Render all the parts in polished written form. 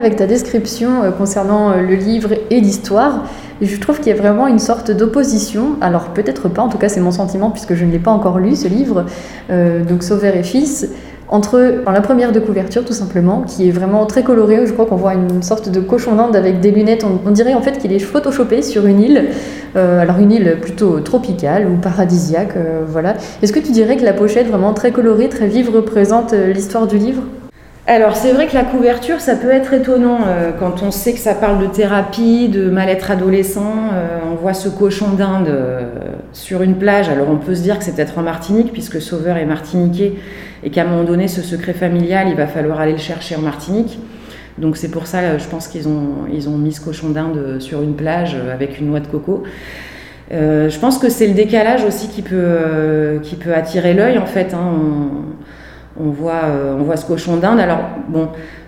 Avec ta description concernant le livre et l'histoire, je trouve qu'il y a vraiment une sorte d'opposition, alors peut-être pas, en tout cas c'est mon sentiment puisque je ne l'ai pas encore lu ce livre, donc Sauveur et Fils, entre la première de couverture tout simplement, qui est vraiment très colorée, je crois qu'on voit une sorte de cochon d'Inde avec des lunettes, on dirait en fait qu'il est photoshopé sur une île, alors une île plutôt tropicale ou paradisiaque, voilà. Est-ce que tu dirais que la pochette vraiment très colorée, très vive représente l'histoire du livre ? Alors c'est vrai que la couverture, ça peut être étonnant quand on sait que ça parle de thérapie, de mal-être adolescent. On voit ce cochon d'Inde sur une plage. Alors on peut se dire que c'est peut-être en Martinique puisque Sauveur est martiniquais et qu'à un moment donné ce secret familial, il va falloir aller le chercher en Martinique. Donc c'est pour ça, je pense qu'ils ont mis ce cochon d'Inde sur une plage avec une noix de coco. Je pense que c'est le décalage aussi qui peut attirer l'œil en fait. On voit ce cochon d'Inde. Alors, bon,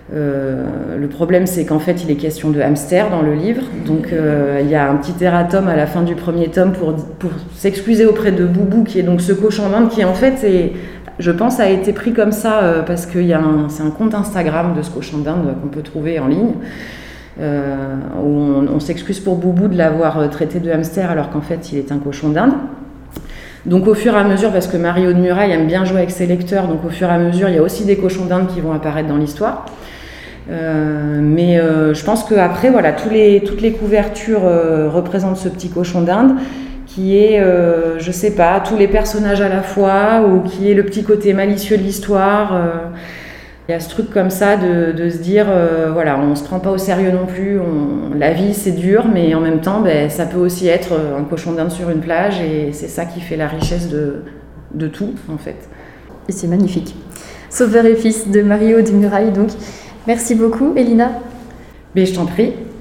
le problème, c'est qu'en fait, il est question de hamster dans le livre. Donc, il y a un petit erratum à la fin du premier tome pour s'excuser auprès de Boubou, qui est donc ce cochon d'Inde qui, en fait, je pense, a été pris comme ça parce que c'est un compte Instagram de ce cochon d'Inde qu'on peut trouver en ligne. Où on s'excuse pour Boubou de l'avoir traité de hamster alors qu'en fait, il est un cochon d'Inde. Donc au fur et à mesure, parce que Marie-Aude Murail aime bien jouer avec ses lecteurs, donc au fur et à mesure, il y a aussi des cochons d'Inde qui vont apparaître dans l'histoire. Mais je pense qu'après, voilà, toutes les couvertures représentent ce petit cochon d'Inde qui est, je sais pas, tous les personnages à la fois, ou qui est le petit côté malicieux de l'histoire. Il y a ce truc comme ça de se dire, voilà, on ne se prend pas au sérieux non plus, la vie c'est dur, mais en même temps, ça peut aussi être un cochon d'Inde sur une plage, et c'est ça qui fait la richesse de tout, en fait. Et c'est magnifique. Sauveur et Fils de Marie-Aude Murail, donc. Merci beaucoup, Elina. Mais je t'en prie.